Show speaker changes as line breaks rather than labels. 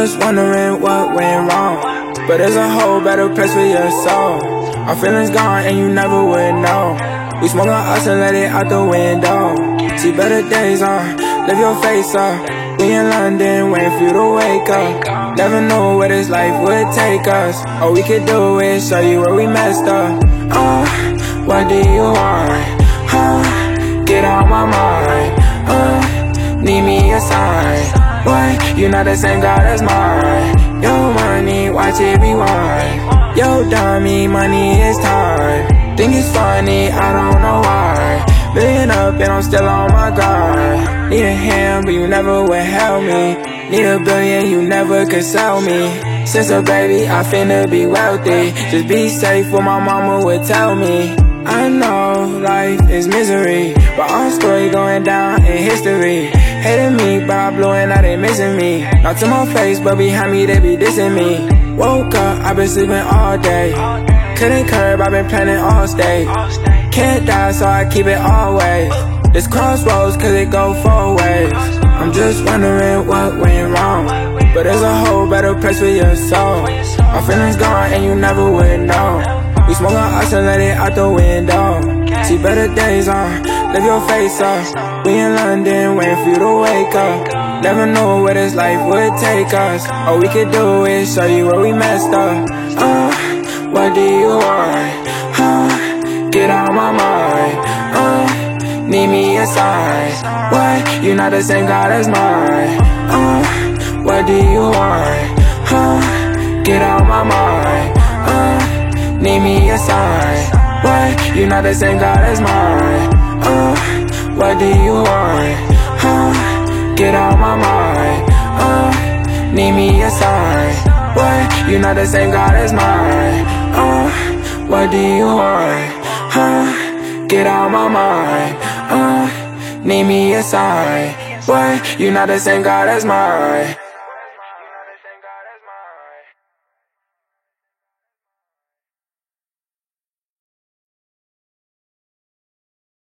just wondering what went wrong, but there's a whole better place for your soul. Our feelings gone and you never would know. We smoke on us and let it out the window. See better days on, lift your face up. We in London waiting for you to wake up. Never knew where this life would take us. All we could do is show you where we messed up. What do you want? Get out my mind. Need me a sign. What? You not the same God as mine. Your money, watch it rewind. Yo, dummy, money is time. Think it's funny, I don't know why. Billion up and I'm still on my grind. Need a hand, but you never would help me. Need a billion, you never could sell me. Since a baby, I finna be wealthy. Just be safe, what my mama would tell me. I know life is misery, but our story going down in history. Hating me, but I blew and now they missing me. Not to my face, but behind me they be dissing me. Woke up, I've been sleeping all day. Couldn't curb, I've been planning all state. Can't die, so I keep it always. This crossroads, cause it go 4 ways. I'm just wondering what went wrong, but there's a whole better place for your soul. My feelings gone and you never would know. We smoke on us and let it out the window. See better days on, lift your face up. We in London waiting for you to wake up. Never knew where this life would take us. All we could do is show you where we messed up. What do you want? Get out my mind. Need me a sign. What? You not the same God as mine. What do you want? Get out my mind. Need me a sign. What? You not the same God as mine. What do you want? Get out my mind. Need me a sign. What? You not the same God as mine. What do you want? Get out my mind. Need me a sign. What? You not the same God as mine.